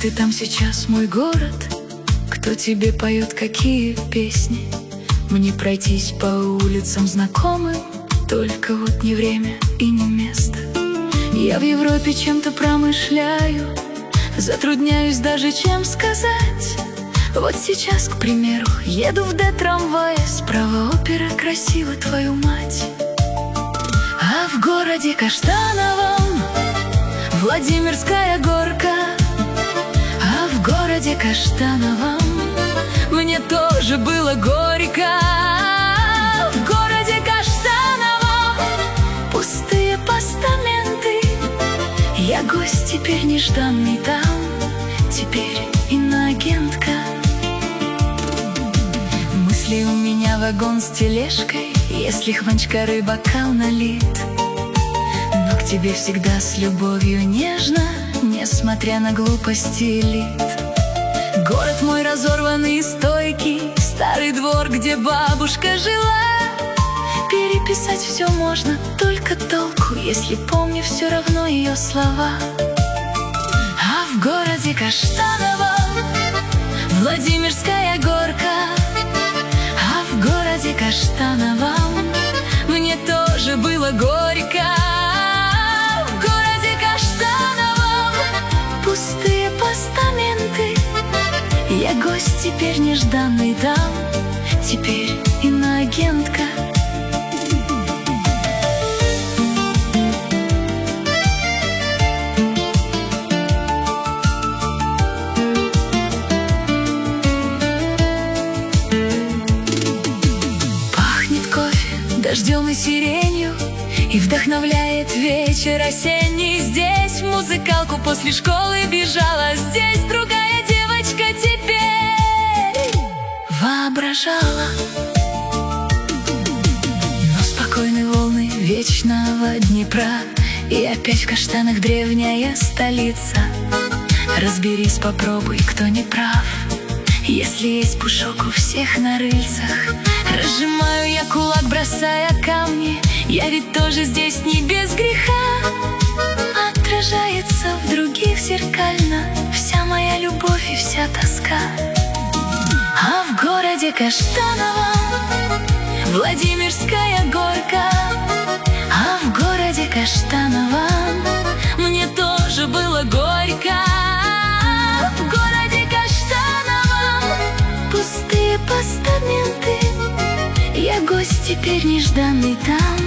ты там сейчас, мой город? Кто тебе поет какие песни? Мне пройтись по улицам знакомым, только вот не время и не место. Я в Европе чем-то промышляю, затрудняюсь даже чем сказать. Вот сейчас, к примеру, еду в Д-трамвае, справа опера, красиво, твою мать. А в городе Каштановом Владимирская горка. А в городе Каштановом мне тоже было горько. В городе Каштановом пустые постаменты. Я гость теперь нежданный там, теперь иноагентка. Мысли у меня вагон с тележкой, если хванчкары бокал налит. Но к тебе всегда с любовью нежно, несмотря на глупости элит. Город мой разорванный и стойкий, старый двор, где бабушка жила. Переписать все можно, только толку, если помню все равно ее слова. А в городе Каштановом Владимирская горка. А в городе Каштановом мне тоже было горько. В городе Каштановом пустые постаменты. Я гость теперь нежданный там, теперь иноагентка. Пахнет кофе, дождем и сиренью, и вдохновляет вечер осенний. Здесь в музыкалку после школы бежала, здесь другая девочка теперь воображала. Но спокойны волны вечного Днепра, и опять в каштанах древняя столица. Разберись, попробуй, кто не прав, если есть пушок у всех на рыльцах. Разжимаю я кулак, бросая камни, я ведь тоже здесь не без греха. Отражается в других зеркально вся моя любовь и вся тоска. А в городе Каштановом Владимирская горка. А в городе Каштановом мне тоже было горько. В городе Каштановом пустые постаменты. Я гость теперь нежданный там,